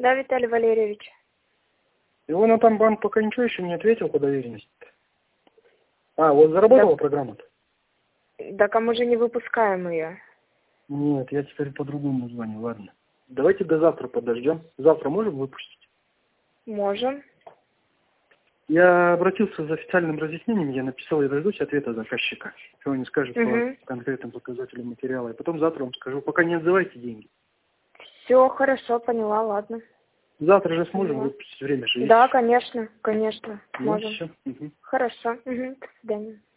Да, Виталий Валерьевич. Его там банк пока ничего еще не ответил по доверенности. А, вот заработала программа-то? Так, а мы же не выпускаем ее. Нет, я теперь по-другому звоню, ладно. Давайте до завтра подождем. Завтра можем выпустить? Можем. Я обратился за официальным разъяснением, я написал и дождусь ответа заказчика. Что он не скажет по конкретным показателям материала. И потом завтра вам скажу. Пока не отзывайте деньги. Все, хорошо, поняла, ладно. Завтра же сможем выпустить, время же есть. Да, конечно, конечно, Ну, можем. все. Хорошо, до свидания.